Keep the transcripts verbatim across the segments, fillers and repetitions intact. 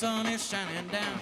sun is shining down.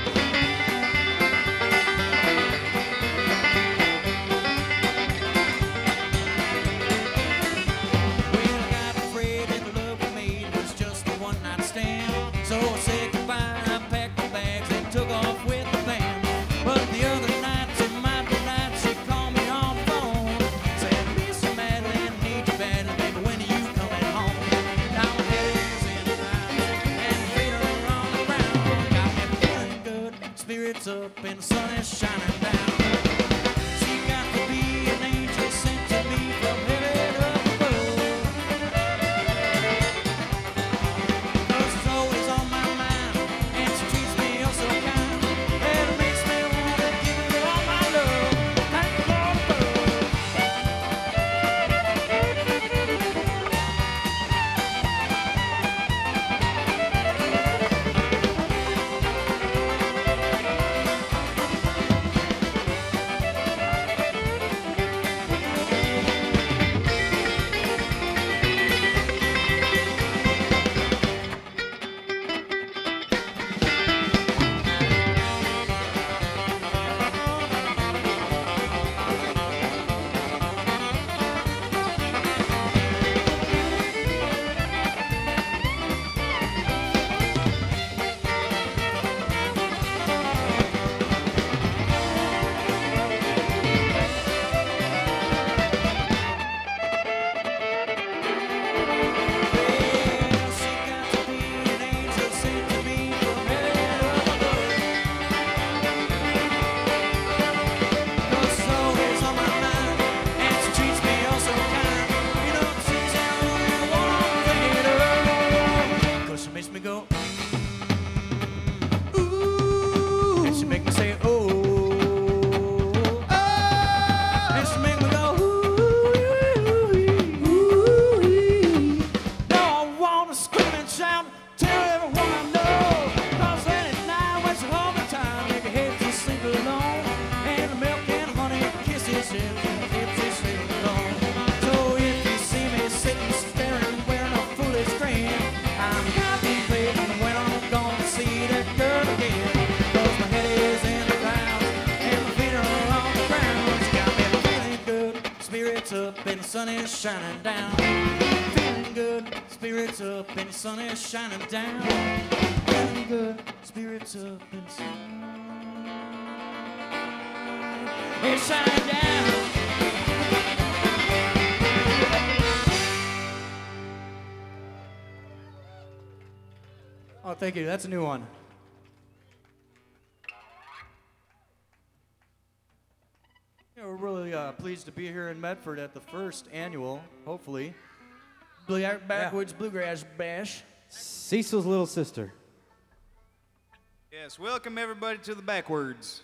Well, I got afraid that the love we made was just a one-night stand. So I said goodbye, I packed my bags and took off with the band. But the other night, to my delight, she called me on the phone. Said, Miss Madeline, need you badly, baby, when are you coming home? Now my head is in the clouds and feet are on the ground. Got me feeling good, spirits up and the sun is shining down. She got to be an angel sent to me from heaven up above. 'Cause she's always on my mind and she treats me oh so kind. And it makes me want to give her all my love. Thank the Lord above. Well, she got to be an angel sent to me from heaven up above. 'Cause she's always on my mind and she treats me oh so kind. You know, she's the only one I'm thinking of. 'Cause she makes me go, ooh, and she make me say, oh, oh, and she make me go, ooh, ooh, ooh. Now I wanna scream and shout, tell everyone I know. 'Cause any night when she's home in time, make her head to sleep alone. And the milk and honey kisses and hips is sleep alone. So if you see me sitting, staring, wearing a foolish grin, I'm contemplating when I'm gonna see that girl again. 'Cause my head is in the clouds and my feet are on the ground. She got me feeling good, spirits up and the sun is shining down. Feeling good, spirits up and the sun is shining down. Feeling good, spirits up and the sun is shining down. Oh, thank you. That's a new one. Yeah, we're really uh, pleased to be here in Medford at the first annual, hopefully, Blue Backwoods Bluegrass Bash. Cecil's little sister. Yes, welcome everybody to the Backwards.